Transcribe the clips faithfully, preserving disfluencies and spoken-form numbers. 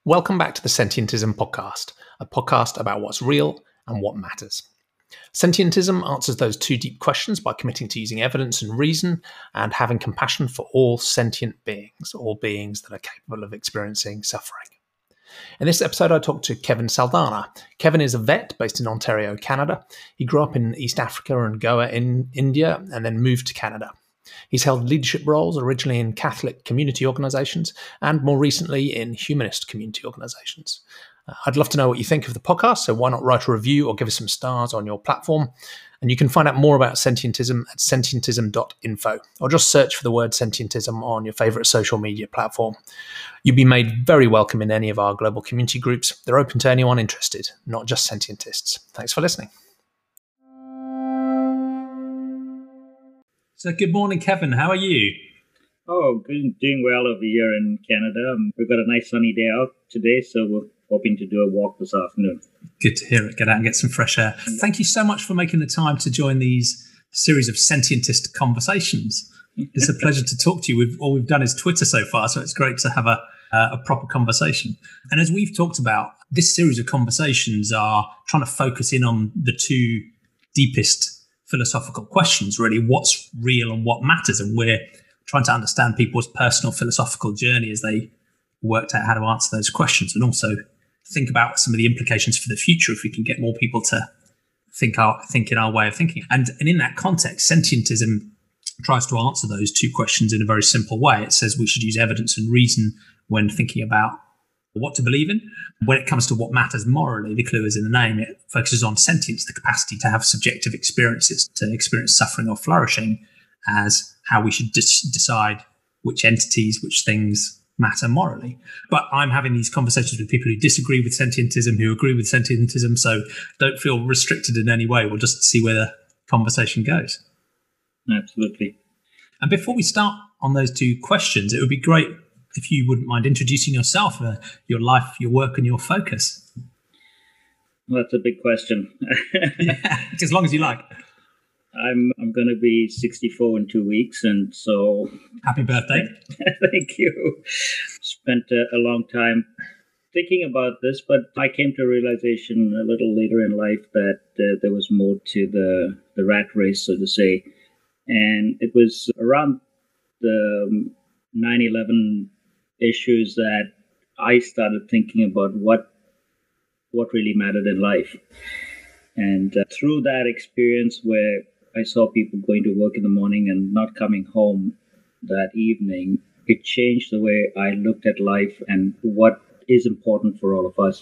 Welcome back to the Sentientism Podcast, a podcast about what's real and what matters. Sentientism answers those two deep questions by committing to using evidence and reason and having compassion for all sentient beings, all beings that are capable of experiencing suffering. In this episode, I talked to Kevin Saldanha. Kevin is a vet based in Ontario, Canada. He grew up in East Africa and Goa in India and then moved to Canada. He's held leadership roles originally in Catholic community organisations and more recently in humanist community organisations. Uh, I'd love to know what you think of the podcast, so why not write a review or give us some stars on your platform? And you can find out more about Sentientism at sentientism dot info, or just search for the word Sentientism on your favourite social media platform. You'll be made very welcome in any of our global community groups. They're open to anyone interested, not just sentientists. Thanks for listening. So good morning, Kevin. How are you? Oh, good, doing well over here in Canada. Um, we've got a nice sunny day out today, so we're hoping to do a walk this afternoon. Good to hear it. Get out and get some fresh air. Thank you so much for making the time to join these series of sentientist conversations. It's a pleasure to talk to you. We've, all we've done is Twitter so far, so it's great to have a, uh, a proper conversation. And as we've talked about, this series of conversations are trying to focus in on the two deepest philosophical questions, really. What's real and what matters? And we're trying to understand people's personal philosophical journey as they worked out how to answer those questions, and also think about some of the implications for the future if we can get more people to think our think in our way of thinking. And, and in that context, sentientism tries to answer those two questions in a very simple way. It says we should use evidence and reason when thinking about what to believe in. When it comes to what matters morally, the clue is in the name. It focuses on sentience, the capacity to have subjective experiences, to experience suffering or flourishing, as how we should dis- decide which entities, which things matter morally. But I'm having these conversations with people who disagree with sentientism, who agree with sentientism, so don't feel restricted in any way. We'll just see where the conversation goes. Absolutely. And before we start on those two questions, it would be great if you wouldn't mind introducing yourself, uh, your life, your work, and your focus. Well, that's a big question. Yeah, as long as you like. I'm I'm going to be sixty-four in two weeks, and so happy birthday! Thank you. Spent a, a long time thinking about this, but I came to a realization a little later in life that uh, there was more to the the rat race, so to say, and it was around the nine eleven issues that I started thinking about what what really mattered in life. And uh, through that experience where I saw people going to work in the morning and not coming home that evening, it changed the way I looked at life and what is important for all of us.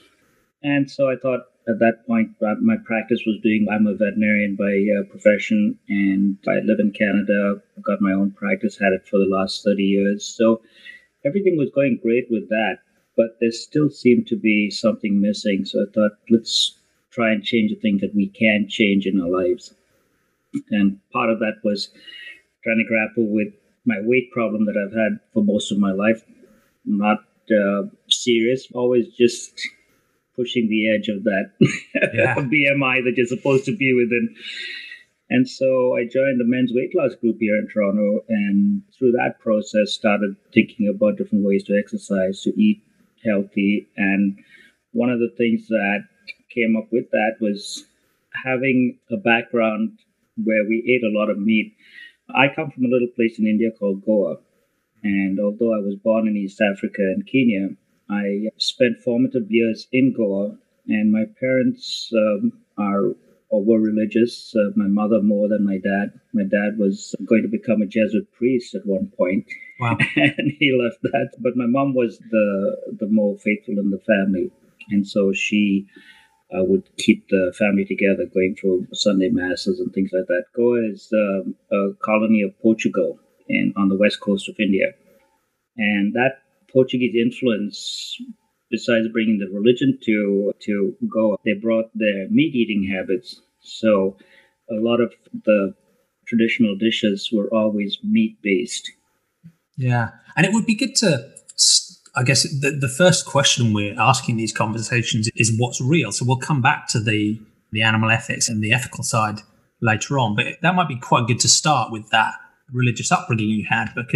And so I thought at that point, uh, my practice was doing, I'm a veterinarian by uh, profession, and I live in Canada, got my own practice, had it for the last thirty years. So everything was going great with that, but there still seemed to be something missing. So I thought, let's try and change the things that we can change in our lives. And part of that was trying to grapple with my weight problem that I've had for most of my life. Not uh, serious, always just pushing the edge of that yeah. B M I that you're supposed to be within. And so I joined the men's weight loss group here in Toronto, and through that process started thinking about different ways to exercise, to eat healthy. And one of the things that came up with that was having a background where we ate a lot of meat. I come from a little place in India called Goa, and although I was born in East Africa and Kenya, I spent formative years in Goa, and my parents um, are or were religious. Uh, my mother more than my dad. My dad was going to become a Jesuit priest at one point. Wow. And he left that. But my mom was the the more faithful in the family, and so she uh, would keep the family together, going for Sunday masses and things like that. Goa is um, a colony of Portugal and on the west coast of India, and that Portuguese influence, besides bringing the religion to to Goa, they brought their meat-eating habits. So a lot of the traditional dishes were always meat-based. Yeah. And it would be good to, I guess, the, the first question we're asking these conversations is what's real? So we'll come back to the, the animal ethics and the ethical side later on. But that might be quite good to start with that religious upbringing you had, because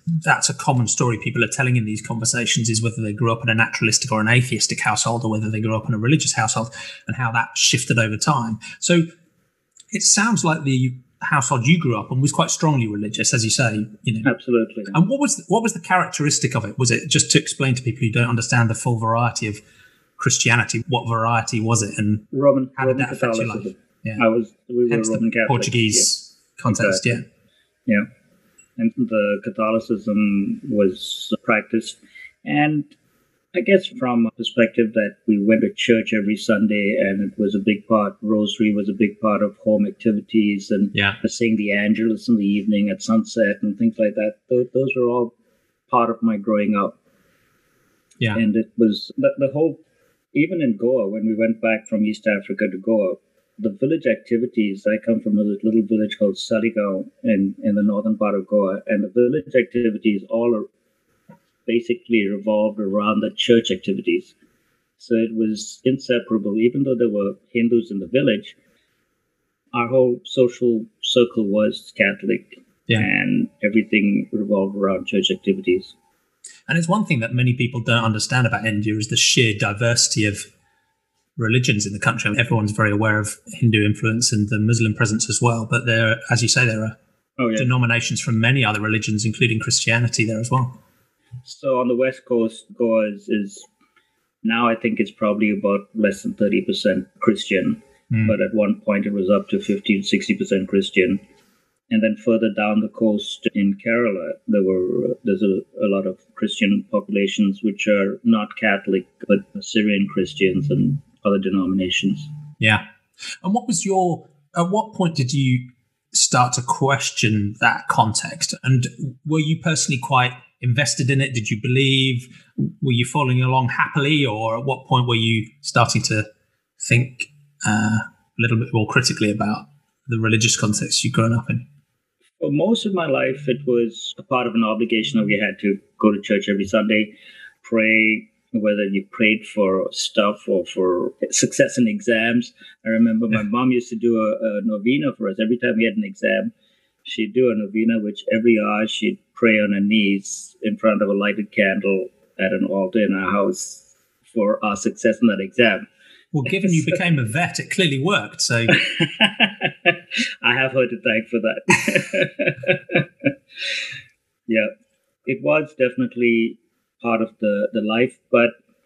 that's a common story people are telling in these conversations, is whether they grew up in a naturalistic or an atheistic household, or whether they grew up in a religious household, and how that shifted over time. So it sounds like the household you grew up in was quite strongly religious, as you say. You know, absolutely. And what was the, what was the characteristic of it? Was it, just to explain to people who don't understand the full variety of Christianity, what variety was it, and Roman, how Roman did that affect your life? Yeah. I was we were Hence Roman the Catholic. Portuguese yeah. context, exactly. yeah. Yeah. And the Catholicism was practiced. And I guess from a perspective that we went to church every Sunday, and it was a big part, rosary was a big part of home activities, and yeah. saying the Angelus in the evening at sunset and things like that. Those, those were all part of my growing up. Yeah. And it was the, the whole, even in Goa, when we went back from East Africa to Goa, the village activities, I come from a little village called Saligao in, in the northern part of Goa, and the village activities all are basically revolved around the church activities. So it was inseparable. Even though there were Hindus in the village, our whole social circle was Catholic, yeah. and everything revolved around church activities. And it's one thing that many people don't understand about India is the sheer diversity of religions in the country. Everyone's very aware of Hindu influence and the Muslim presence as well. But there, as you say, there are oh, yeah. denominations from many other religions, including Christianity, there as well. So on the West Coast, Goa is, is now I think it's probably about less than thirty percent Christian. Mm. But at one point it was up to fifty to sixty percent Christian. And then further down the coast in Kerala, there were there's a, a lot of Christian populations which are not Catholic, but Syrian Christians and other denominations. Yeah. And what was your, at what point did you start to question that context? And were you personally quite invested in it? Did you believe? Were you following along happily? Or at what point were you starting to think uh, a little bit more critically about the religious context you'd grown up in? For most of my life, it was a part of an obligation that we had to go to church every Sunday, pray, whether you prayed for stuff or for success in exams. I remember yeah. my mom used to do a, a novena for us. Every time we had an exam, she'd do a novena, which every hour she'd pray on her knees in front of a lighted candle at an altar in our house for our success in that exam. Well, given you became a vet, it clearly worked. So I have her to thank for that. Yeah, it was definitely part of the, the life. But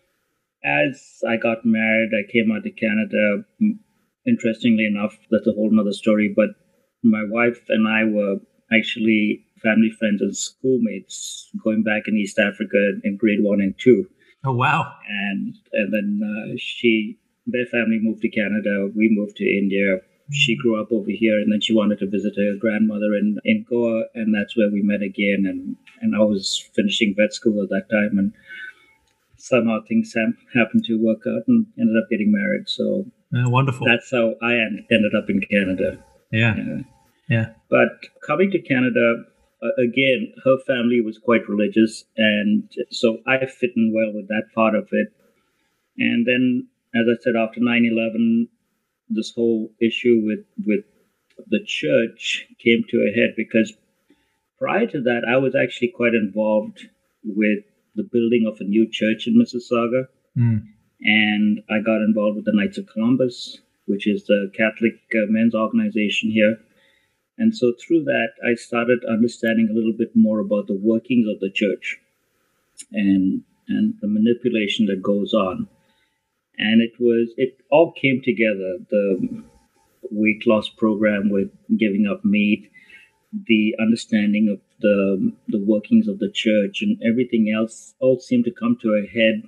as I got married, I came out to Canada. Interestingly enough, that's a whole nother story. But my wife and I were actually family friends and schoolmates going back in East Africa in grade one and two. Oh, wow. And, and then uh, she... their family moved to Canada. We moved to India. She grew up over here, and then she wanted to visit her grandmother in, in Goa, and that's where we met again. And, and I was finishing vet school at that time, and somehow things happened to work out and ended up getting married. So oh, wonderful. That's how I ended up in Canada. Yeah, yeah. yeah. But coming to Canada, uh, again, her family was quite religious, and so I fit in well with that part of it. And then, as I said, after nine eleven, this whole issue with, with the church came to a head, because prior to that, I was actually quite involved with the building of a new church in Mississauga. Mm. And I got involved with the Knights of Columbus, which is the Catholic uh, men's organization here. And so through that, I started understanding a little bit more about the workings of the church and and the manipulation that goes on. And it was, it all came together. The weight loss program with giving up meat, the understanding of the the workings of the church, and everything else all seemed to come to a head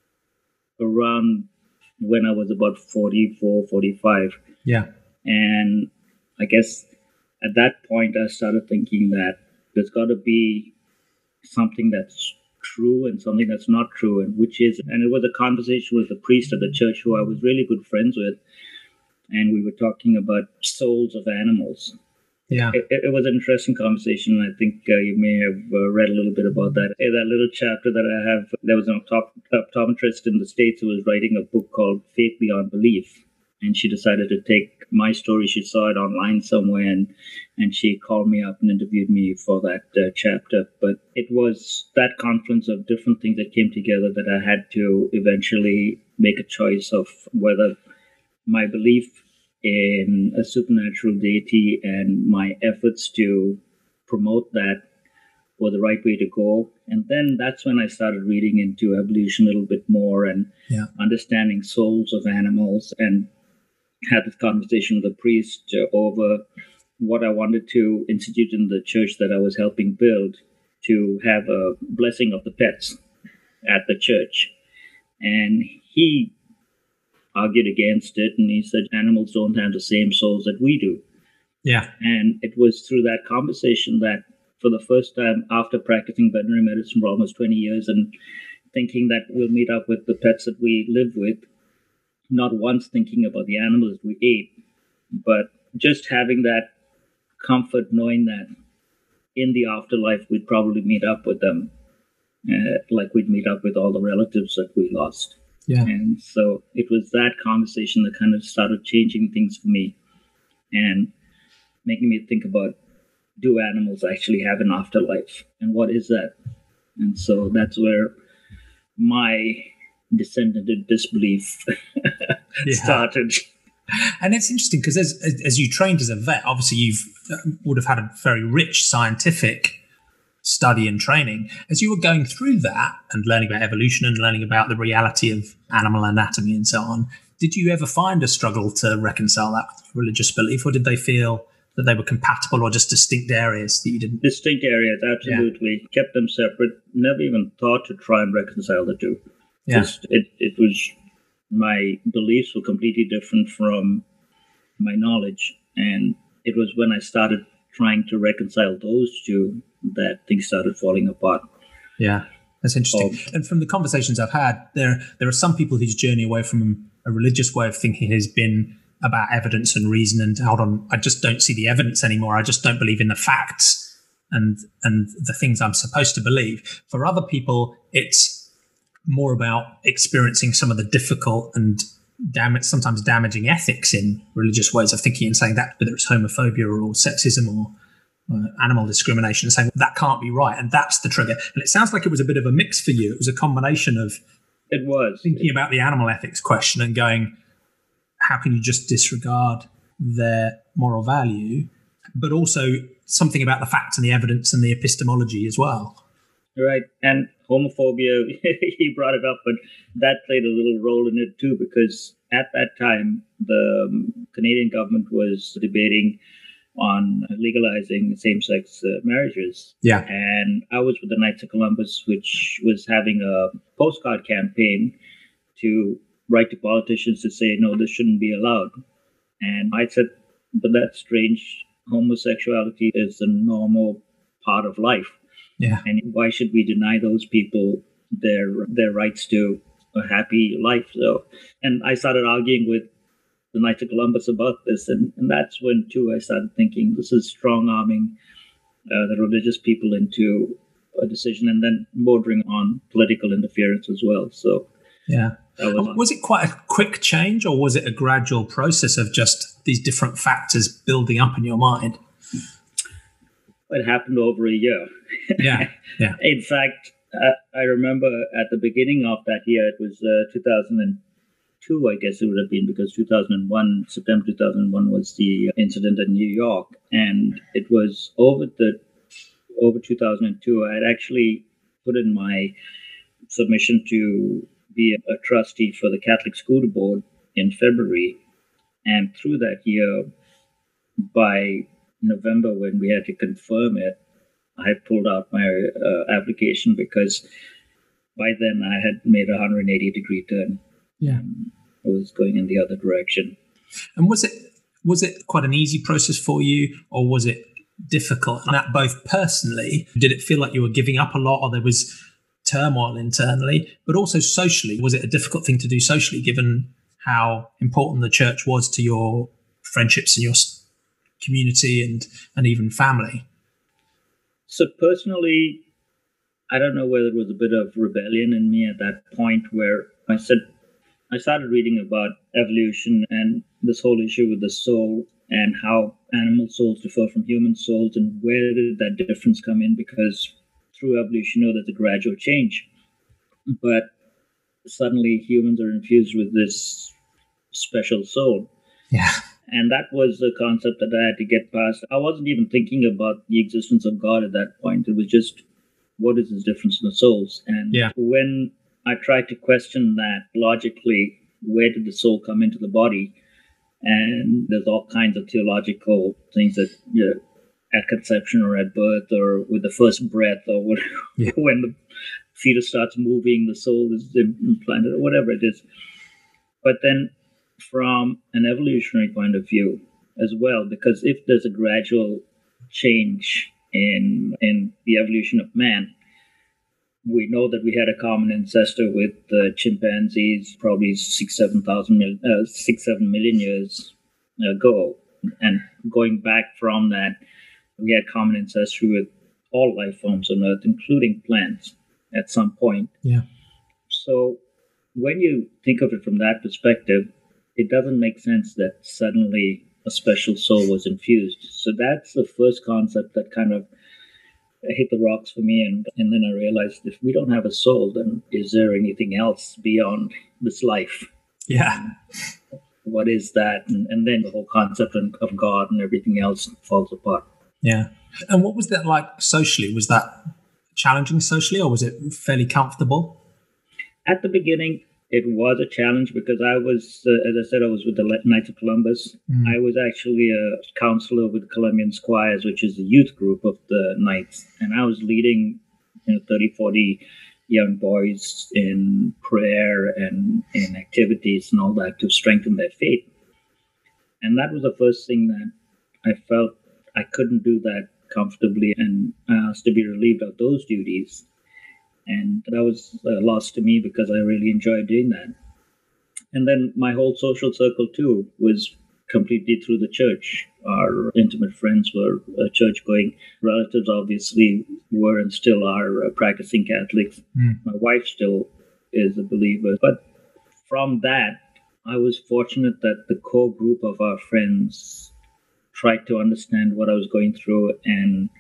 around when I was about forty-four, forty-five. Yeah. And I guess at that point, I started thinking that there's got to be something that's true and something that's not true, and which is, and it was a conversation with the priest of the church who I was really good friends with, and we were talking about souls of animals. Yeah, it, it was an interesting conversation. I think uh, you may have uh, read a little bit about that. In that little chapter that I have, there was an optometrist in the States who was writing a book called Faith Beyond Belief, and she decided to take my story. She saw it online somewhere, and, and she called me up and interviewed me for that uh, chapter. But it was that confluence of different things that came together that I had to eventually make a choice of whether my belief in a supernatural deity and my efforts to promote that were the right way to go. And then that's when I started reading into evolution a little bit more and yeah. understanding souls of animals, and had this conversation with a priest uh, over what I wanted to institute in the church that I was helping build, to have a blessing of the pets at the church. And he argued against it, and he said animals don't have the same souls that we do. Yeah. And it was through that conversation that, for the first time after practicing veterinary medicine for almost twenty years and thinking that we'll meet up with the pets that we live with, not once thinking about the animals we ate, but just having that comfort knowing that in the afterlife we'd probably meet up with them, uh, like we'd meet up with all the relatives that we lost. Yeah. And so it was that conversation that kind of started changing things for me and making me think about, do animals actually have an afterlife? And what is that? And so that's where my descent into disbelief yeah. started. And it's interesting because as, as you trained as a vet, obviously you've would have had a very rich scientific study and training. As you were going through that and learning about evolution and learning about the reality of animal anatomy and so on, did you ever find a struggle to reconcile that with religious belief, or did they feel that they were compatible or just distinct areas that you didn't? Distinct areas, absolutely. Yeah. Kept them separate. Never even thought to try and reconcile the two. Yeah. Just, it, it was, my beliefs were completely different from my knowledge. And it was when I started trying to reconcile those two that things started falling apart. Yeah, that's interesting. Oh. And from the conversations I've had, there there are some people whose journey away from a religious way of thinking has been about evidence and reason and, hold on, I just don't see the evidence anymore. I just don't believe in the facts and and the things I'm supposed to believe. For other people, it's more about experiencing some of the difficult and damage, sometimes damaging ethics in religious ways of thinking and saying that, whether it's homophobia or sexism or uh, animal discrimination, and saying that can't be right. And that's the trigger. And it sounds like it was a bit of a mix for you. It was a combination of it was thinking about the animal ethics question and going, how can you just disregard their moral value, but also something about the facts and the evidence and the epistemology as well. Right. And homophobia, he brought it up, but that played a little role in it too, because at that time, the um, Canadian government was debating on legalizing same-sex uh, marriages. Yeah. And I was with the Knights of Columbus, which was having a postcard campaign to write to politicians to say, no, this shouldn't be allowed. And I said, but that's strange. Homosexuality is a normal part of life. Yeah. And why should we deny those people their their rights to a happy life? So, and I started arguing with the Knights of Columbus about this. And, and that's when, too, I started thinking this is strong-arming uh, the religious people into a decision, and then bordering on political interference as well. So, yeah. Was, was it quite a quick change, or was it a gradual process of just these different factors building up in your mind? It happened over a year. Yeah, yeah. In fact, uh, I remember at the beginning of that year, it was uh, two thousand two, I guess it would have been, because two thousand one, September two thousand one was the incident in New York. And it was over the over two thousand two, I had actually put in my submission to be a, a trustee for the Catholic School Board in February. And through that year, by November, when we had to confirm it, I pulled out my uh, application because by then I had made a one hundred eighty degree turn. Yeah. I was going in the other direction. And was it was it quite an easy process for you, or was it difficult? And that both personally, did it feel like you were giving up a lot, or there was turmoil internally, but also socially? Was it a difficult thing to do socially, given how important the church was to your friendships and your community and, and even family? So personally, I don't know whether it was a bit of rebellion in me at that point where I said, I started reading about evolution and this whole issue with the soul and how animal souls differ from human souls and where did that difference come in, because through evolution, you know, there's a gradual change. But suddenly humans are infused with this special soul. Yeah. And that was the concept that I had to get past. I wasn't even thinking about the existence of God at that point. It was just, what is this difference in the souls? And yeah. when I tried to question that logically, where did the soul come into the body? And there's all kinds of theological things that, you know, at conception or at birth or with the first breath or what, yeah. when the fetus starts moving, the soul is implanted or whatever it is. But then from an evolutionary point of view as well, because if there's a gradual change in in the evolution of man, we know that we had a common ancestor with uh, chimpanzees probably six, seven thousand, uh, six, seven million years ago, and going back from that, we had common ancestry with all life forms on Earth, including plants, at some point. Yeah. So when you think of it from that perspective, it doesn't make sense that suddenly a special soul was infused. So that's the first concept that kind of hit the rocks for me. And, and then I realized, if we don't have a soul, then is there anything else beyond this life? Yeah. What is that? And, and then the whole concept of God and everything else falls apart. Yeah. And what was that like socially? Was that challenging socially, or was it fairly comfortable? At the beginning, it was a challenge because I was, uh, as I said, I was with the Knights of Columbus. Mm. I was actually a counselor with Columbian Squires, which is the youth group of the Knights. And I was leading, you know, thirty, forty young boys in prayer and in activities and all that to strengthen their faith. And that was the first thing that I felt I couldn't do that comfortably, and I asked to be relieved of those duties. And that was a loss to me because I really enjoyed doing that. And then my whole social circle, too, was completely through the church. Our intimate friends were uh, church-going. Relatives, obviously, were and still are uh, practicing Catholics. Mm. My wife still is a believer. But from that, I was fortunate that the core group of our friends tried to understand what I was going through and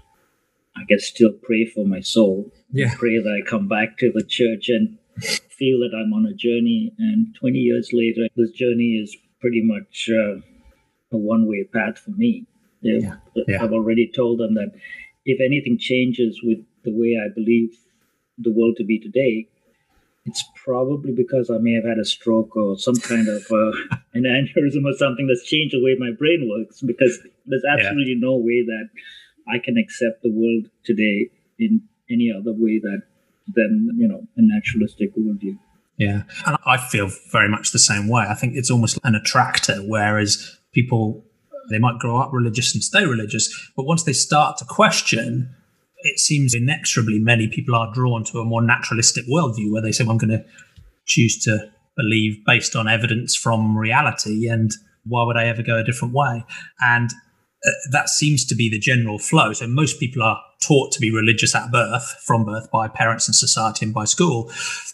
I guess still pray for my soul. Yeah. Pray that I come back to the church and feel that I'm on a journey. And twenty years later, this journey is pretty much uh, a one-way path for me. Yeah. Yeah. I've already told them that if anything changes with the way I believe the world to be today, it's probably because I may have had a stroke or some kind of uh, an aneurysm or something that's changed the way my brain works, because there's absolutely yeah. no way that I can accept the world today in any other way that than, you know, a naturalistic worldview. Yeah. And I feel very much the same way. I think it's almost an attractor, whereas people, they might grow up religious and stay religious, but once they start to question, it seems inexorably many people are drawn to a more naturalistic worldview where they say, well, I'm going to choose to believe based on evidence from reality, and why would I ever go a different way? And uh, that seems to be the general flow. So most people are taught to be religious at birth, from birth, by parents and society and by school.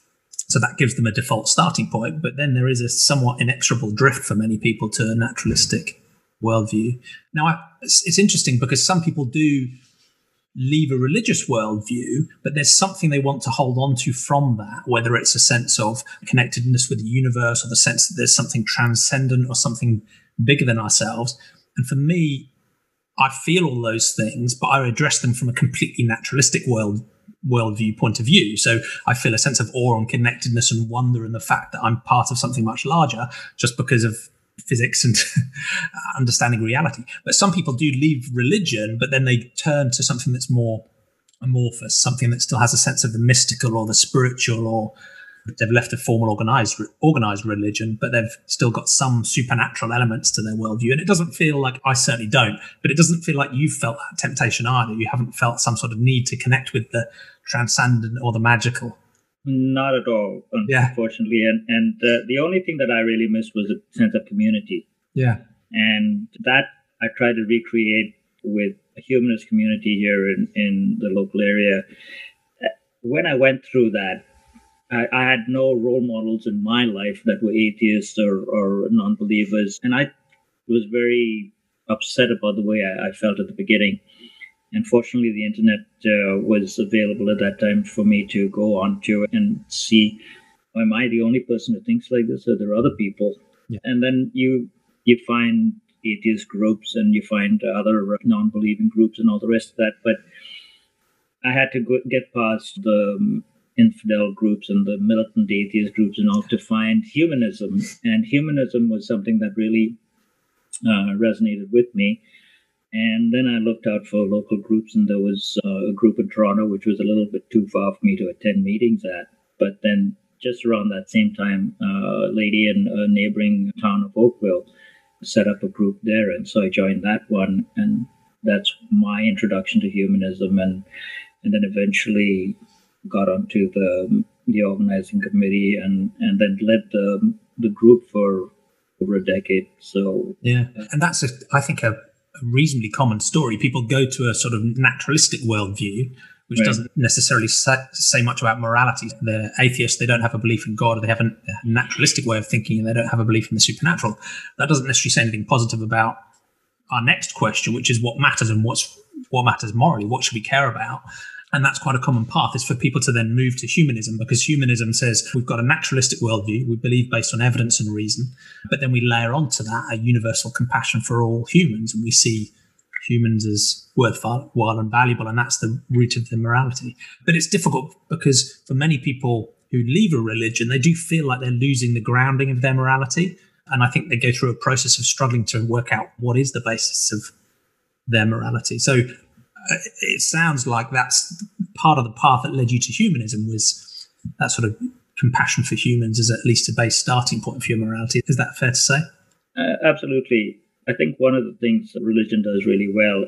So that gives them a default starting point. But then there is a somewhat inexorable drift for many people to a naturalistic worldview. Now, I, it's, it's interesting because some people do leave a religious worldview, but there's something they want to hold on to from that, whether it's a sense of connectedness with the universe or the sense that there's something transcendent or something bigger than ourselves. And for me, I feel all those things, but I address them from a completely naturalistic world worldview point of view. So I feel a sense of awe and connectedness and wonder in the fact that I'm part of something much larger just because of physics and understanding reality. But some people do leave religion, but then they turn to something that's more amorphous, something that still has a sense of the mystical or the spiritual, or they've left a formal organized organized religion, but they've still got some supernatural elements to their worldview. And it doesn't feel like, I certainly don't, but it doesn't feel like you've felt that temptation either. You haven't felt some sort of need to connect with the transcendent or the magical. Not at all, unfortunately. Yeah. And, and uh, the only thing that I really missed was a sense of community. Yeah. And that I tried to recreate with a humanist community here in, in the local area. When I went through that, I, I had no role models in my life that were atheists or, or non-believers. And I was very upset about the way I, I felt at the beginning. And fortunately, the internet uh, was available at that time for me to go onto and see, am I the only person who thinks like this, or there are other people? Yeah. And then you you find atheist groups and you find other non-believing groups and all the rest of that. But I had to go, get past the um, infidel groups and the militant atheist groups and all to find humanism. And humanism was something that really uh, resonated with me. And then I looked out for local groups, and there was uh, a group in Toronto, which was a little bit too far for me to attend meetings at. But then just around that same time, uh, a lady in a neighboring town of Oakville set up a group there. And so I joined that one. And that's my introduction to humanism. And and then eventually got onto the the organizing committee and, and then led the the group for over a decade. So yeah, and that's a, I think a, a reasonably common story. People go to a sort of naturalistic worldview, which right. doesn't necessarily say, say much about morality. They're atheists, they don't have a belief in God, they have a naturalistic way of thinking, and they don't have a belief in the supernatural. That doesn't necessarily say anything positive about our next question, which is what matters and what's what matters morally, what should we care about? And that's quite a common path, is for people to then move to humanism, because humanism says we've got a naturalistic worldview, we believe based on evidence and reason, but then we layer onto that a universal compassion for all humans, and we see humans as worthwhile and valuable, and that's the root of the morality. But it's difficult because for many people who leave a religion, they do feel like they're losing the grounding of their morality, and I think they go through a process of struggling to work out what is the basis of their morality. So it sounds like that's part of the path that led you to humanism, was that sort of compassion for humans as at least a base starting point for your morality. Is that fair to say? Uh, absolutely. I think one of the things that religion does really well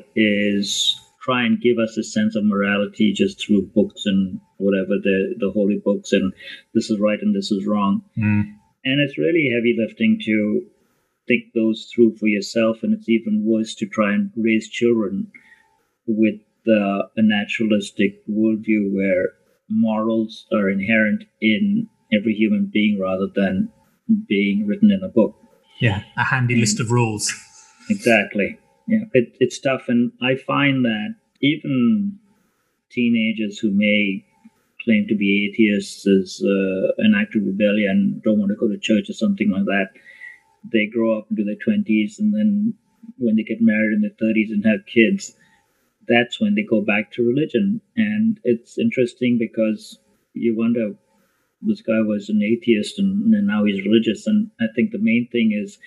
is try and give us a sense of morality just through books and whatever, the, the holy books, and this is right and this is wrong. Mm. And it's really heavy lifting to think those through for yourself, and it's even worse to try and raise children with uh, a naturalistic worldview where morals are inherent in every human being rather than being written in a book. Yeah, a handy and, list of rules. Exactly. Yeah, it, it's tough. And I find that even teenagers who may claim to be atheists as uh, an act of rebellion, don't want to go to church or something like that, they grow up into their twenties, and then when they get married in their thirties and have kids, that's when they go back to religion. And it's interesting because you wonder, this guy was an atheist and, and now he's religious. And I think the main thing is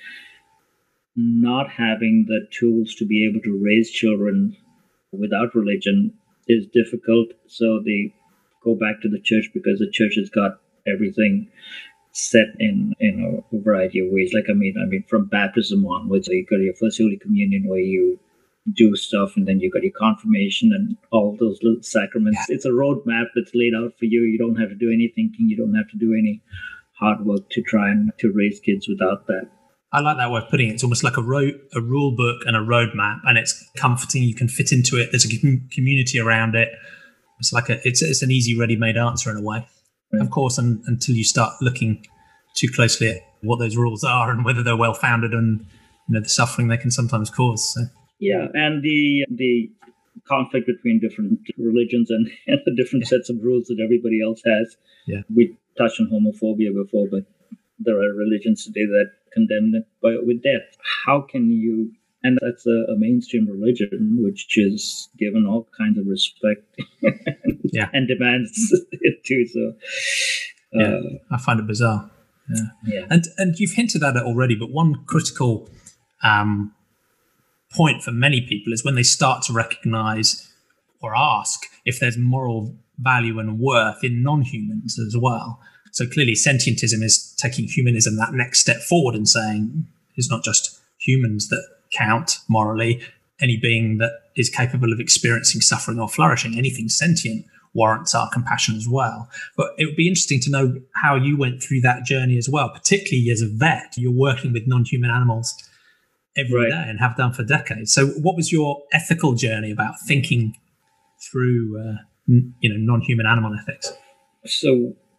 not having the tools to be able to raise children without religion is difficult. So they go back to the church because the church has got everything set in, in a variety of ways. Like, I mean, I mean, from baptism onwards, you got your first Holy Communion where you do stuff, and then you got your confirmation and all those little sacraments. It's a roadmap that's laid out for you. You don't have to do any thinking. You don't have to do any hard work to try and to raise kids without that. I like that way of putting it. It's almost like a ro- a rule book and a roadmap, and it's comforting. You can fit into it. There's a com- community around it. It's like a it's it's an easy, ready-made answer in a way. Right. Of course, and, until you start looking too closely at what those rules are and whether they're well-founded and, you know, the suffering they can sometimes cause. So. Yeah, and the the conflict between different religions and, and the different yeah. sets of rules that everybody else has. Yeah, we touched on homophobia before, but there are religions today that condemn it by, with death. How can you? And that's a, a mainstream religion which is given all kinds of respect yeah. and demands it too. So, uh, yeah, I find it bizarre. Yeah. yeah, and and you've hinted at it already, but one critical Um, point for many people is when they start to recognize or ask if there's moral value and worth in non-humans as well. So clearly sentientism is taking humanism that next step forward and saying it's not just humans that count morally. Any being that is capable of experiencing suffering or flourishing, anything sentient, warrants our compassion as well. But it would be interesting to know how you went through that journey as well, particularly as a vet. You're working with non-human animals every right. day and have done for decades. So what was your ethical journey about thinking through, uh, n- you know, non-human animal ethics? So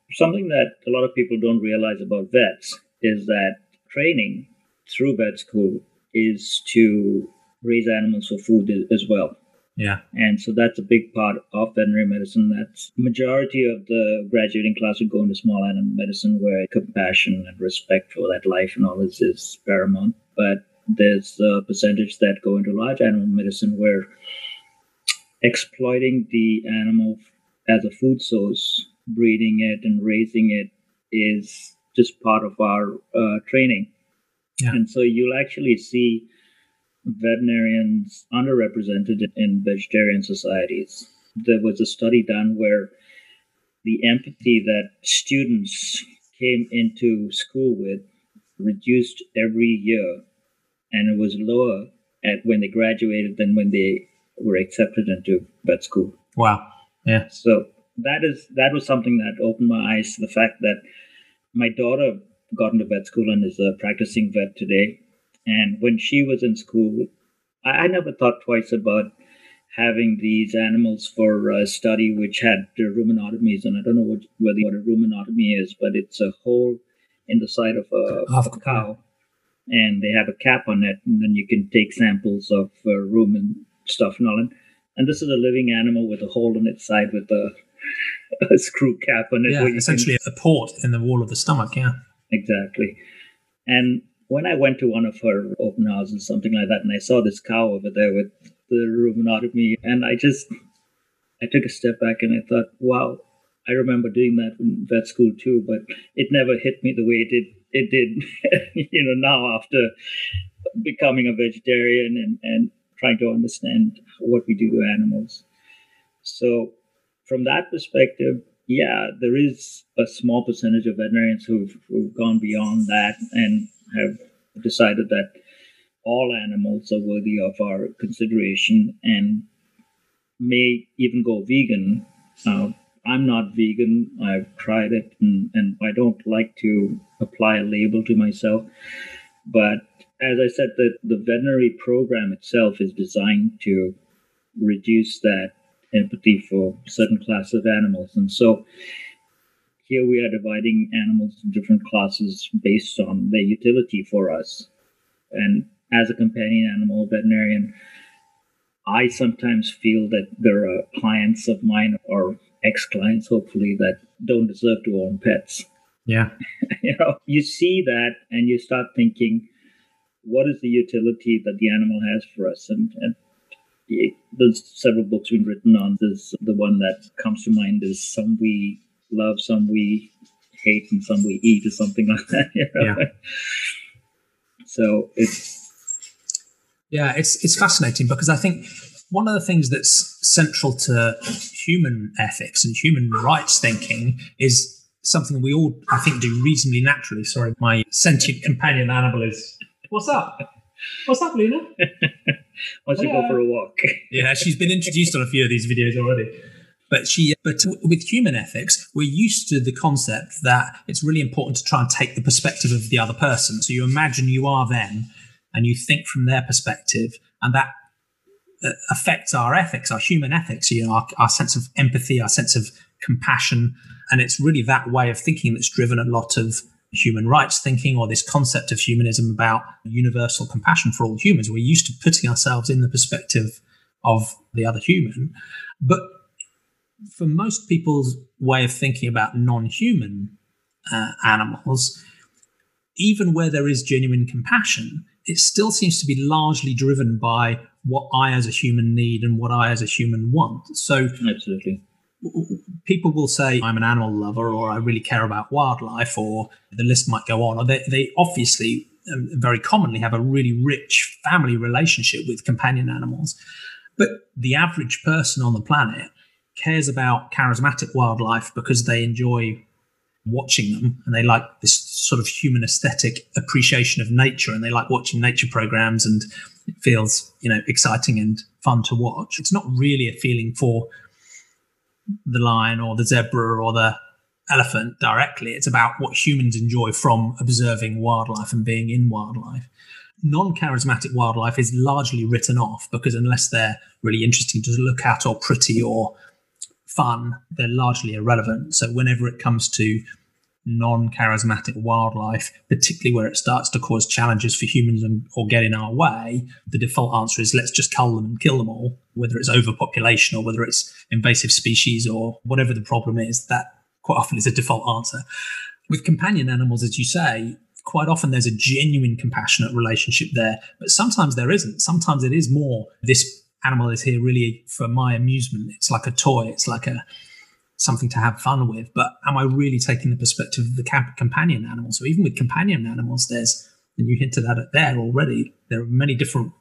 something that a lot of people don't realize about vets is that training through vet school is to raise animals for food as well. Yeah. And so that's a big part of veterinary medicine. That's majority of the graduating class would go into small animal medicine, where compassion and respect for that life and all this is paramount. But there's a percentage that go into large animal medicine, where exploiting the animal as a food source, breeding it and raising it, is just part of our uh, training. Yeah. And so you'll actually see veterinarians underrepresented in vegetarian societies. There was a study done where the empathy that students came into school with reduced every year, and it was lower at when they graduated than when they were accepted into vet school. Wow. Yeah. So that is that was something that opened my eyes to the fact that my daughter got into vet school and is a practicing vet today. And when she was in school, I, I never thought twice about having these animals for uh, study, which had uh, ruminotomies. And I don't know what, whether what a ruminotomy is, but it's a hole in the side of a, of a cow, and they have a cap on it, and then you can take samples of uh, rumen stuff and all. And this is a living animal with a hole in its side with a, a screw cap on it. Yeah, essentially can... a port in the wall of the stomach, yeah. Exactly. And when I went to one of her open houses, something like that, and I saw this cow over there with the ruminotomy, and I just, I took a step back and I thought, wow, I remember doing that in vet school too, but it never hit me the way it did, it did you know, now after becoming a vegetarian and, and trying to understand what we do to animals. So from that perspective, yeah, there is a small percentage of veterinarians who've, who've gone beyond that and have decided that all animals are worthy of our consideration and may even go vegan. Uh, I'm not vegan. I've tried it, and, and I don't like to apply a label to myself. But as I said, the, the veterinary program itself is designed to reduce that empathy for certain classes of animals. And so here we are dividing animals into different classes based on their utility for us. And as a companion animal veterinarian, I sometimes feel that there are clients of mine, or ex-clients hopefully, that don't deserve to own pets. Yeah. You know, you see that and you start thinking, what is the utility that the animal has for us? And, and there's several books been written on this. The one that comes to mind is Some We Love, Some We Hate, and Some We Eat, or something like that. You know? Yeah. So it's yeah, it's it's fascinating, because I think one of the things that's central to human ethics and human rights thinking is something we all, I think, do reasonably naturally. Sorry, my sentient companion animal is. What's up? What's up, Luna? Wants to go for a walk. Yeah, she's been introduced on a few of these videos already. But she, but with human ethics, we're used to the concept that it's really important to try and take the perspective of the other person. So you imagine you are them, and you think from their perspective, and that affects our ethics, our human ethics. You know, our, our sense of empathy, our sense of compassion, and it's really that way of thinking that's driven a lot of human rights thinking, or this concept of humanism about universal compassion for all humans. We're used to putting ourselves in the perspective of the other human, but for most people's way of thinking about non-human uh, animals, even where there is genuine compassion, it still seems to be largely driven by what I as a human need and what I as a human want. So absolutely, people will say, I'm an animal lover, or I really care about wildlife, or the list might go on. Or they, they obviously um, very commonly have a really rich family relationship with companion animals. But the average person on the planet cares about charismatic wildlife because they enjoy watching them, and they like this sort of human aesthetic appreciation of nature, and they like watching nature programs, and it feels, you know, exciting and fun to watch. It's not really a feeling for the lion or the zebra or the elephant directly. It's about what humans enjoy from observing wildlife and being in wildlife. Non-charismatic wildlife is largely written off because unless they're really interesting to look at or pretty or fun, they're largely irrelevant. So whenever it comes to non-charismatic wildlife, particularly where it starts to cause challenges for humans and, or get in our way, the default answer is let's just cull them and kill them all, whether it's overpopulation or whether it's invasive species or whatever the problem is. That quite often is a default answer. With companion animals, as you say, quite often there's a genuine compassionate relationship there, but sometimes there isn't. Sometimes it is more, this animal is here really for my amusement. It's like a toy. It's like a something to have fun with. But am I really taking the perspective of the companion animal? So even with companion animals, there's, and you hinted at it there already, there are many different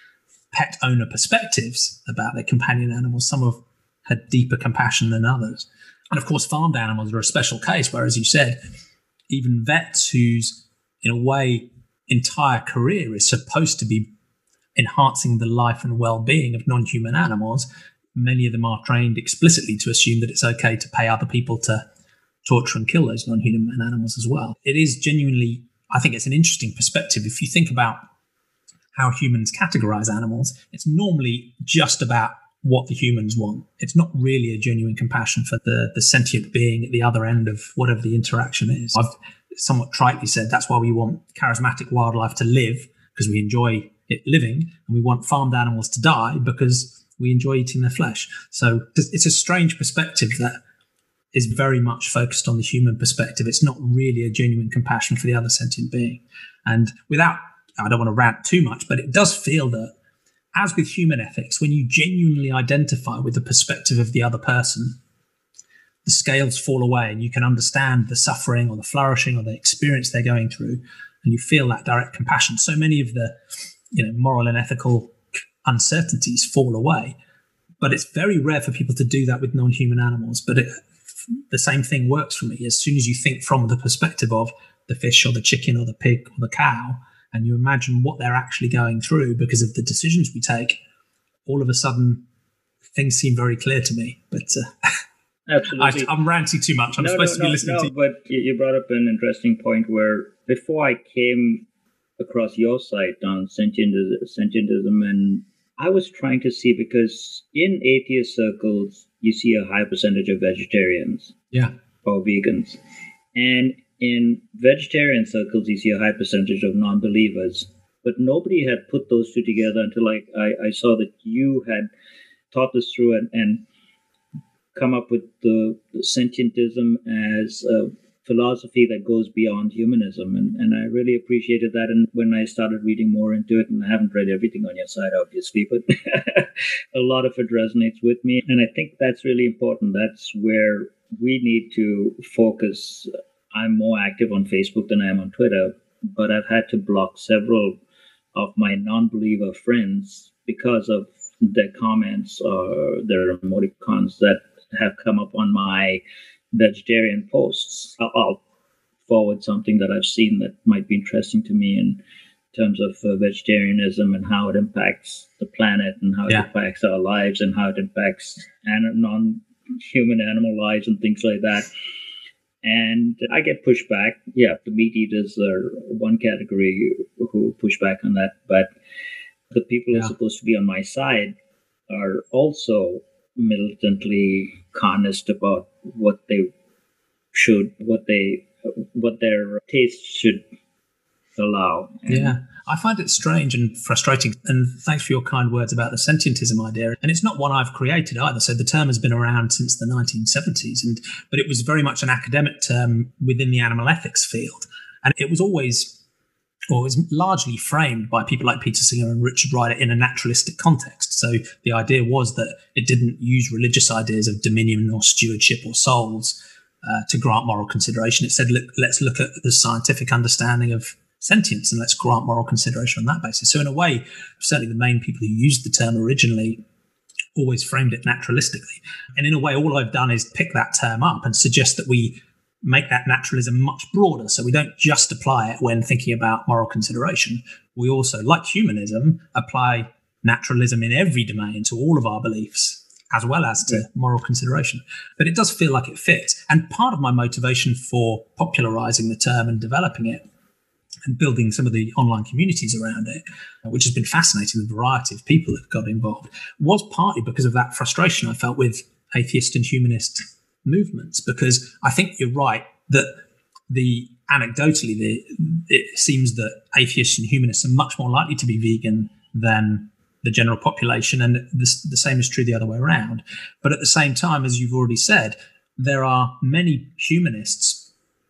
pet owner perspectives about their companion animals. Some have had deeper compassion than others. And of course, farmed animals are a special case, where, as you said, even vets whose, in a way, entire career is supposed to be enhancing the life and well-being of non-human animals, many of them are trained explicitly to assume that it's okay to pay other people to torture and kill those non-human animals as well. It is genuinely, I think it's an interesting perspective. If you think about how humans categorize animals, it's normally just about what the humans want. It's not really a genuine compassion for the, the sentient being at the other end of whatever the interaction is. I've somewhat tritely said that's why we want charismatic wildlife to live, because we enjoy it living, and we want farmed animals to die because we enjoy eating their flesh. So it's a strange perspective that is very much focused on the human perspective. It's not really a genuine compassion for the other sentient being. And without, I don't want to rant too much, but it does feel that, as with human ethics, when you genuinely identify with the perspective of the other person, the scales fall away and you can understand the suffering or the flourishing or the experience they're going through, and you feel that direct compassion. So many of the, you know, moral and ethical uncertainties fall away. But it's very rare for people to do that with non-human animals. But it, the same thing works for me. As soon as you think from the perspective of the fish or the chicken or the pig or the cow, and you imagine what they're actually going through because of the decisions we take, all of a sudden things seem very clear to me. But uh, absolutely, I, I'm ranting too much. I'm no, supposed no, to be no, listening no, to you. But you brought up an interesting point where before I came across your site on sentientism, and I was trying to see, because in atheist circles, you see a high percentage of vegetarians, yeah, or vegans. And in vegetarian circles, you see a high percentage of non-believers. But nobody had put those two together until I, I, I saw that you had thought this through and, and come up with the, the sentientism as a philosophy that goes beyond humanism. And, and I really appreciated that. And when I started reading more into it, and I haven't read everything on your site, obviously, but a lot of it resonates with me. And I think that's really important. That's where we need to focus. I'm more active on Facebook than I am on Twitter, but I've had to block several of my non-believer friends because of their comments or their emoticons that have come up on my vegetarian posts. I'll, I'll forward something that I've seen that might be interesting to me in terms of uh, vegetarianism and how it impacts the planet and how it yeah. impacts our lives and how it impacts an- non-human animal lives and things like that. And I get pushback. Yeah, the meat eaters are one category who push back on that. But the people yeah. who are supposed to be on my side are also militantly honest about what they should, what they, what their taste should allow. And yeah, I find it strange and frustrating. And thanks for your kind words about the sentientism idea. And it's not one I've created either. So the term has been around since the nineteen seventies, and but it was very much an academic term within the animal ethics field, and it was always, or it was largely framed by people like Peter Singer and Richard Ryder in a naturalistic context. So the idea was that it didn't use religious ideas of dominion or stewardship or souls uh, to grant moral consideration. It said, look, let's look at the scientific understanding of sentience and let's grant moral consideration on that basis. So in a way, certainly the main people who used the term originally always framed it naturalistically. And in a way, all I've done is pick that term up and suggest that we make that naturalism much broader. So we don't just apply it when thinking about moral consideration. We also, like humanism, apply naturalism in every domain to all of our beliefs, as well as to yeah. moral consideration. But it does feel like it fits. And part of my motivation for popularizing the term and developing it and building some of the online communities around it, which has been fascinating, the variety of people that got involved, was partly because of that frustration I felt with atheist and humanist movements, because I think you're right that the anecdotally the, it seems that atheists and humanists are much more likely to be vegan than the general population, and the, the same is true the other way around. But at the same time, as you've already said, there are many humanists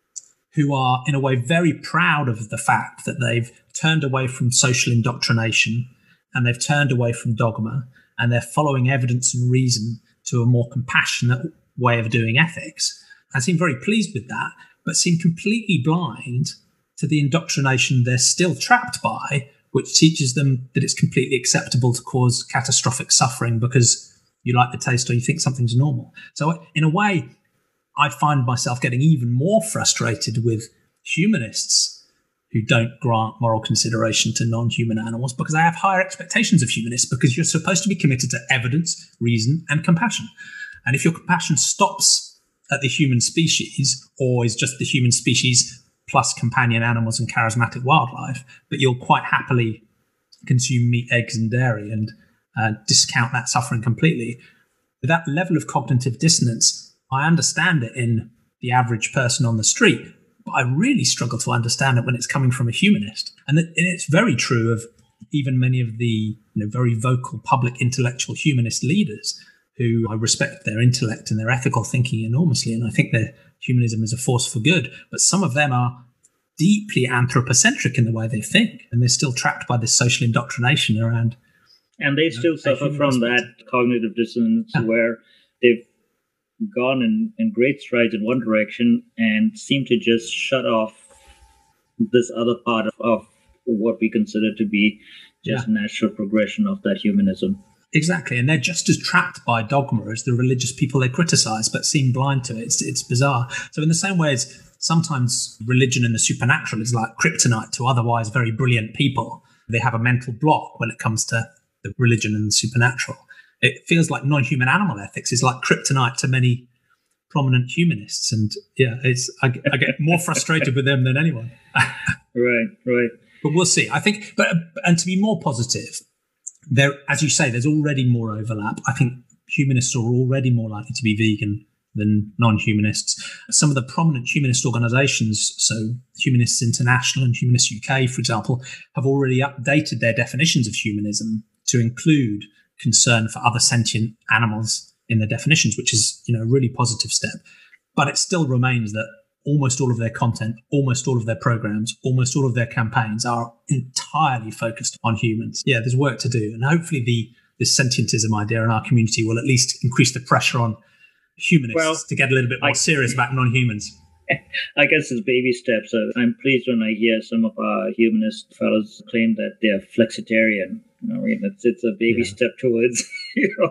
who are in a way very proud of the fact that they've turned away from social indoctrination and they've turned away from dogma, and they're following evidence and reason to a more compassionate way of doing ethics. I seem very pleased with that, but seem completely blind to the indoctrination they're still trapped by, which teaches them that it's completely acceptable to cause catastrophic suffering because you like the taste or you think something's normal. So in a way, I find myself getting even more frustrated with humanists who don't grant moral consideration to non-human animals, because I have higher expectations of humanists, because you're supposed to be committed to evidence, reason, and compassion. And if your compassion stops at the human species, or is just the human species plus companion animals and charismatic wildlife, but you'll quite happily consume meat, eggs, and dairy and uh, discount that suffering completely, with that level of cognitive dissonance, I understand it in the average person on the street, but I really struggle to understand it when it's coming from a humanist. And, it, and it's very true of even many of the you know, very vocal public intellectual humanist leaders, who I respect their intellect and their ethical thinking enormously, and I think their humanism is a force for good. But some of them are deeply anthropocentric in the way they think, and they're still trapped by this social indoctrination around. And they still know, suffer from that cognitive dissonance yeah. where they've gone in, in great strides in one direction and seem to just shut off this other part of, of what we consider to be just yeah. natural progression of that humanism. Exactly, and they're just as trapped by dogma as the religious people they criticize, but seem blind to it. It's, it's bizarre. So in the same way as sometimes religion and the supernatural is like kryptonite to otherwise very brilliant people, they have a mental block when it comes to the religion and the supernatural. It feels like non-human animal ethics is like kryptonite to many prominent humanists. And yeah, it's I, I get more frustrated with them than anyone. Right, right. But we'll see. I think, but and to be more positive, there, as you say, there's already more overlap. I think humanists are already more likely to be vegan than non-humanists. Some of the prominent humanist organisations, so Humanists International and Humanists U K, for example, have already updated their definitions of humanism to include concern for other sentient animals in their definitions, which is, you know, a really positive step. But it still remains that almost all of their content, almost all of their programs, almost all of their campaigns are entirely focused on humans. Yeah, there's work to do. And hopefully the this sentientism idea in our community will at least increase the pressure on humanists well, to get a little bit more I, serious about non-humans. I guess it's baby steps. So I'm pleased when I hear some of our humanist fellows claim that they're flexitarian. I mean, it's, it's a baby yeah. step towards, you know,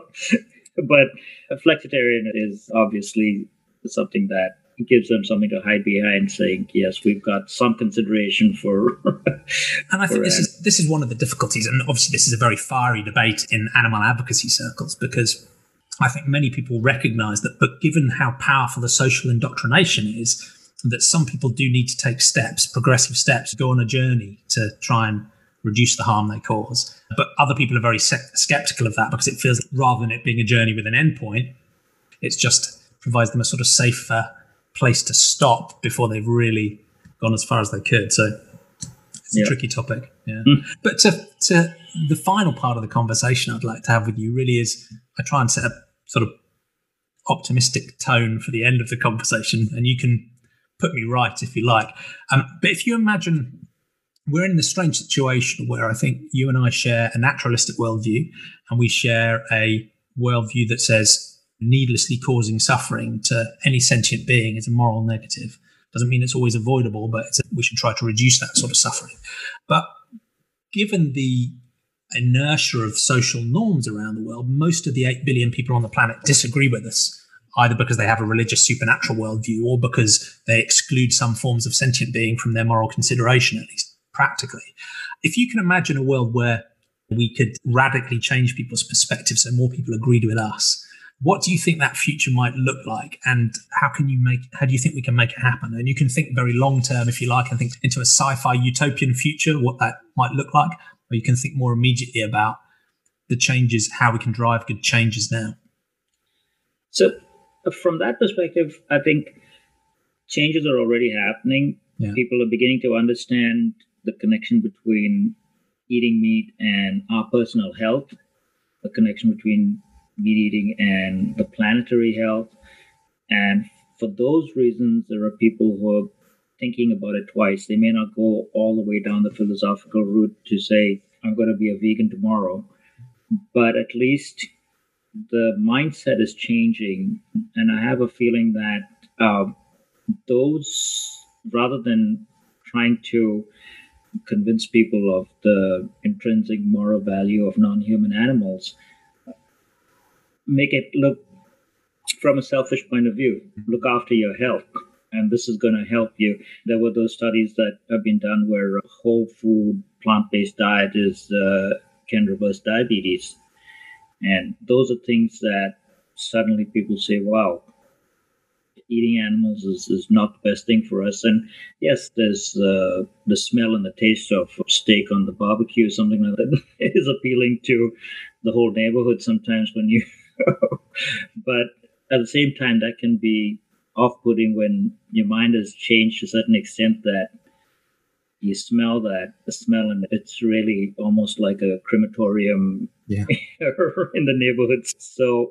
but a flexitarian is obviously something that gives them something to hide behind, saying, yes, we've got some consideration for... and I think this is this is one of the difficulties, and obviously this is a very fiery debate in animal advocacy circles, because I think many people recognize that, but given how powerful the social indoctrination is, that some people do need to take steps, progressive steps, go on a journey to try and reduce the harm they cause. But other people are very se- skeptical of that, because it feels rather than it being a journey with an endpoint, it's just provides them a sort of safer place to stop before they've really gone as far as they could. So it's a yeah. tricky topic. Yeah. Mm. But to, to the final part of the conversation I'd like to have with you really is, I try and set a sort of optimistic tone for the end of the conversation, and you can put me right if you like. Um, but if you imagine we're in this strange situation where I think you and I share a naturalistic worldview, and we share a worldview that says needlessly causing suffering to any sentient being is a moral negative. Doesn't mean it's always avoidable, but it's a, we should try to reduce that sort of suffering. But given the inertia of social norms around the world, most of the eight billion people on the planet disagree with us, either because they have a religious supernatural worldview or because they exclude some forms of sentient being from their moral consideration, at least practically. If you can imagine a world where we could radically change people's perspectives so more people agreed with us, what do you think that future might look like, and how can you make? How do you think we can make it happen? And you can think very long term, if you like, and think into a sci-fi utopian future, what that might look like, or you can think more immediately about the changes, how we can drive good changes now. So uh, from that perspective, I think changes are already happening. Yeah. People are beginning to understand the connection between eating meat and our personal health, the connection between meat eating and the planetary health. And for those reasons, there are people who are thinking about it twice. They may not go all the way down the philosophical route to say, I'm going to be a vegan tomorrow, but at least the mindset is changing. And I have a feeling that uh, those, rather than trying to convince people of the intrinsic moral value of non-human animals, make it look from a selfish point of view, look after your health. And this is going to help you. There were those studies that have been done where a whole food, plant-based diet is uh, can reverse diabetes. And those are things that suddenly people say, wow, eating animals is, is not the best thing for us. And yes, there's uh, the smell and the taste of steak on the barbecue, something like that is appealing to the whole neighborhood sometimes when you, but at the same time, that can be off-putting when your mind has changed to a certain extent that you smell that, the smell, and it's really almost like a crematorium yeah. in the neighborhoods. So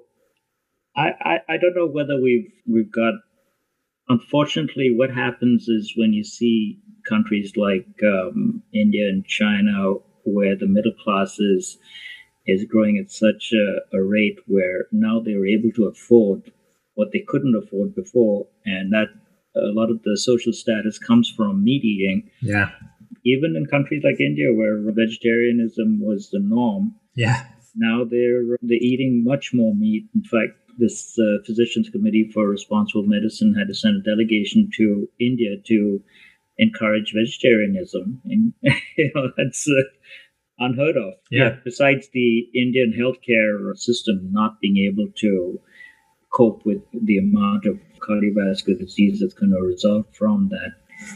I, I, I don't know whether we've we've got. Unfortunately, what happens is when you see countries like um, India and China, where the middle class is is growing at such a, a rate where now they're able to afford what they couldn't afford before, and that a lot of the social status comes from meat eating. Yeah. Even in countries like India, where vegetarianism was the norm, yeah, now they're they're eating much more meat. In fact, this uh, Physicians Committee for Responsible Medicine had to send a delegation to India to encourage vegetarianism, and you know that's uh, unheard of. Yeah. yeah. Besides the Indian healthcare system not being able to cope with the amount of cardiovascular disease that's going to result from that,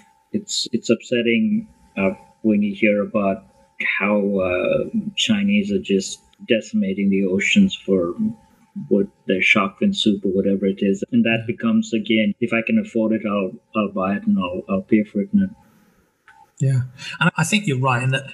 it's it's upsetting uh, when you hear about how uh, Chinese are just decimating the oceans for what their shark fin soup or whatever it is, and that becomes again, if I can afford it, I'll I'll buy it and I'll I'll pay for it. And yeah, and I think you're right in that.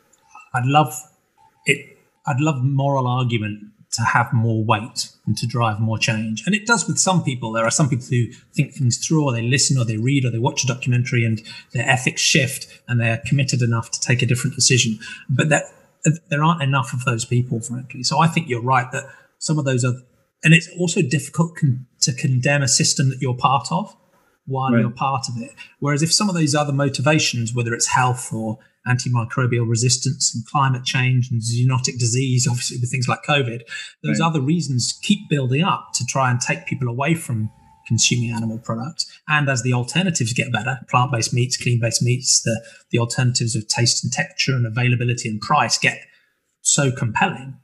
I'd love it. I'd love moral argument to have more weight and to drive more change. And it does with some people. There are some people who think things through, or they listen, or they read, or they watch a documentary, and their ethics shift, and they're committed enough to take a different decision. But that there aren't enough of those people, frankly. So I think you're right that some of those are, and it's also difficult con- to condemn a system that you're part of while right. you're part of it. Whereas if some of those other motivations, whether it's health or antimicrobial resistance and climate change and zoonotic disease, obviously with things like COVID, those right. other reasons keep building up to try and take people away from consuming animal products. And as the alternatives get better, plant-based meats, clean-based meats, the, the alternatives of taste and texture and availability and price get so compelling,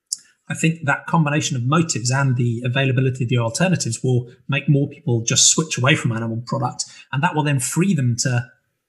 I think that combination of motives and the availability of the alternatives will make more people just switch away from animal products. And that will then free them to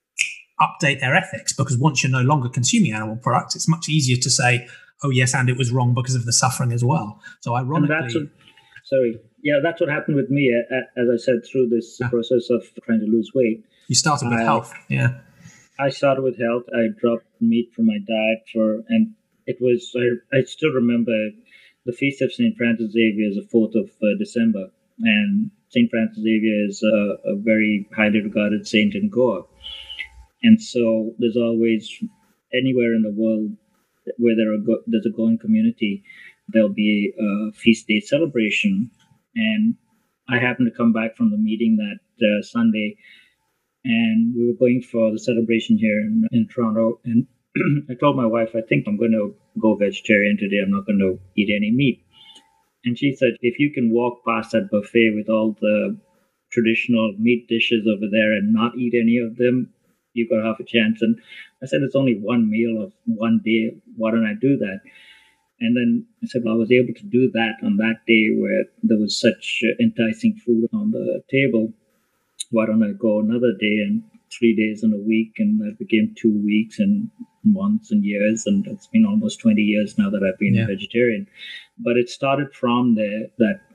update their ethics, because once you're no longer consuming animal products, it's much easier to say, oh yes, and it was wrong because of the suffering as well. So ironically... And that's what, sorry. Yeah, that's what happened with me, as I said, through this yeah. process of trying to lose weight. You started with I, health, yeah. I started with health. I dropped meat from my diet for, and it was, I, I still remember the Feast of Saint Francis Xavier is the fourth of uh, December. And Saint Francis Xavier is a, a very highly regarded saint in Goa. And so there's always, anywhere in the world where there are go- there's a Goan community, there'll be a feast day celebration. And I happened to come back from the meeting that uh, Sunday, and we were going for the celebration here in, in Toronto. And I told my wife, I think I'm going to go vegetarian today. I'm not going to eat any meat. And she said, if you can walk past that buffet with all the traditional meat dishes over there and not eat any of them, you've got half a chance. And I said, it's only one meal of one day. Why don't I do that? And then I said, well, I was able to do that on that day where there was such enticing food on the table. Why don't I go another day and three days in a week? And that became two weeks and months and years. And it's been almost twenty years now that I've been yeah. a vegetarian. But it started from there that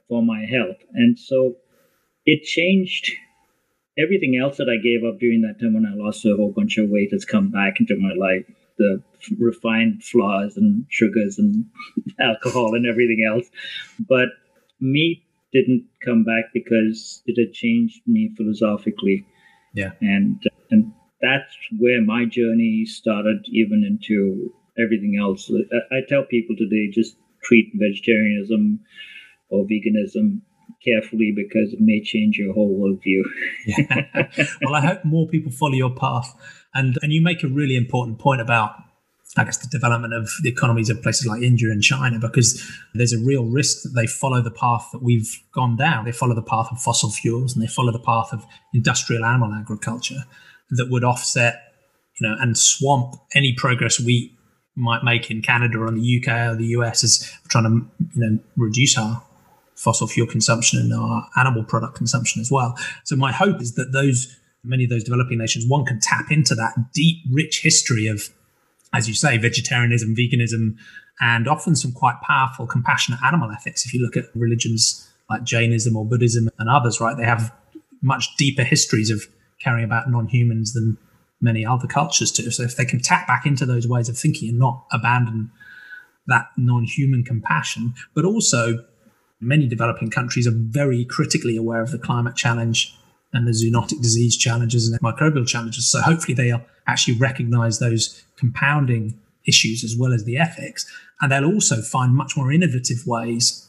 for my health. And so it changed everything else that I gave up during that time when I lost a whole bunch of weight has come back into my life. The refined flours and sugars and alcohol and everything else. But meat didn't come back because it had changed me philosophically. Yeah. And and that's where my journey started, even into everything else. I, I tell people today, just treat vegetarianism or veganism carefully because it may change your whole worldview. Yeah. Well, I hope more people follow your path. And and you make a really important point about, I guess, the development of the economies of places like India and China, because there's a real risk that they follow the path that we've gone down. They follow the path of fossil fuels and they follow the path of industrial animal agriculture that would offset, you know, and swamp any progress we might make in Canada or in the U K or the U S as we're trying to, you know, reduce our fossil fuel consumption and our animal product consumption as well. So my hope is that those many of those developing nations, one, can tap into that deep, rich history of, as you say, vegetarianism, veganism, and often some quite powerful, compassionate animal ethics. If you look at religions like Jainism or Buddhism and others, right, they have much deeper histories of caring about non-humans than many other cultures do. So if they can tap back into those ways of thinking and not abandon that non-human compassion, but also many developing countries are very critically aware of the climate challenge and the zoonotic disease challenges and the microbial challenges. So hopefully they'll actually recognize those compounding issues as well as the ethics. And they'll also find much more innovative ways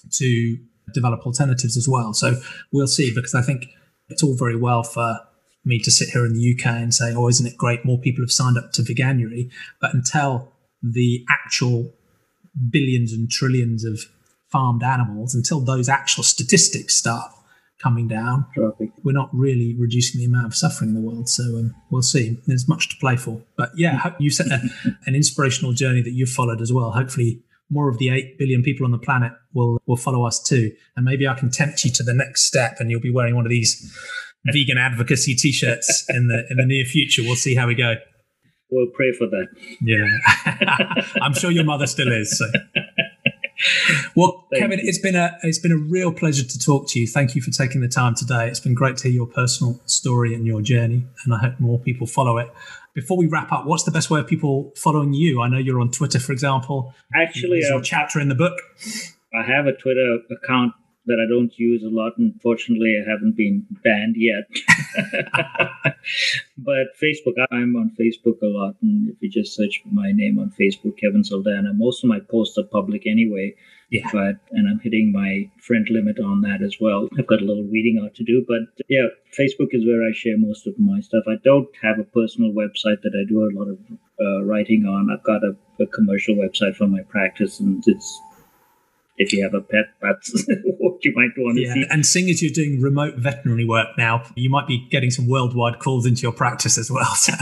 to develop alternatives as well. So we'll see, because I think it's all very well for me to sit here in the U K and say, oh, isn't it great? More people have signed up to Veganuary. But until the actual billions and trillions of farmed animals, until those actual statistics start coming down, Dropping. we're not really reducing the amount of suffering in the world. So um, we'll see. There's much to play for. But yeah, I hope you set a, an inspirational journey that you've followed as well. Hopefully more of the eight billion people on the planet will will follow us too. And maybe I can tempt you to the next step and you'll be wearing one of these vegan advocacy t-shirts in the in the near future. We'll see how we go. We'll pray for that. Yeah. I'm sure your mother still is. So. Well, Thank Kevin, you. it's been a it's been a real pleasure to talk to you. Thank you for taking the time today. It's been great to hear your personal story and your journey, and I hope more people follow it. Before we wrap up, what's the best way of people following you? I know you're on Twitter, for example. Actually, there's uh, a chapter in the book. I have a Twitter account that I don't use a lot. Unfortunately, I haven't been banned yet. But Facebook, I'm on Facebook a lot. And if you just search my name on Facebook, Kevin Saldanha, most of my posts are public anyway. Yeah. But and I'm hitting my friend limit on that as well. I've got a little weeding out to do. But yeah, Facebook is where I share most of my stuff. I don't have a personal website that I do a lot of uh, writing on. I've got a, a commercial website for my practice, and it's, if you have a pet, that's what you might want to yeah. see. And seeing as you're doing remote veterinary work now, you might be getting some worldwide calls into your practice as well. So.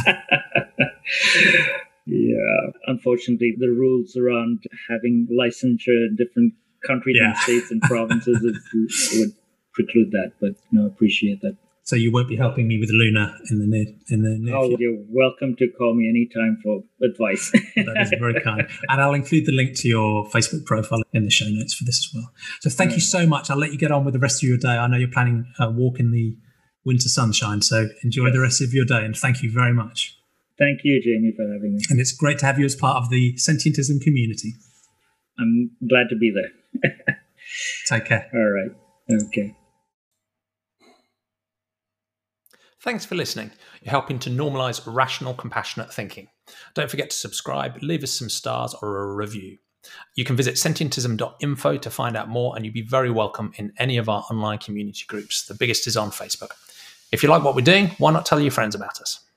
Yeah. Unfortunately, the rules around having licensure in different countries yeah. and states and provinces is, would preclude that. But no, appreciate that. So you won't be helping me with Luna in the near in the near Oh, future. you're welcome to call me anytime for advice. That is very kind. And I'll include the link to your Facebook profile in the show notes for this as well. So thank you so much. I'll let you get on with the rest of your day. I know you're planning a walk in the winter sunshine, so enjoy yes. the rest of your day. And thank you very much. Thank you, Jamie, for having me. And it's great to have you as part of the Sentientism community. I'm glad to be there. Take care. All right. Okay. Thanks for listening. You're helping to normalise rational, compassionate thinking. Don't forget to subscribe, leave us some stars or a review. You can visit sentientism dot info to find out more, and you'll be very welcome in any of our online community groups. The biggest is on Facebook. If you like what we're doing, why not tell your friends about us?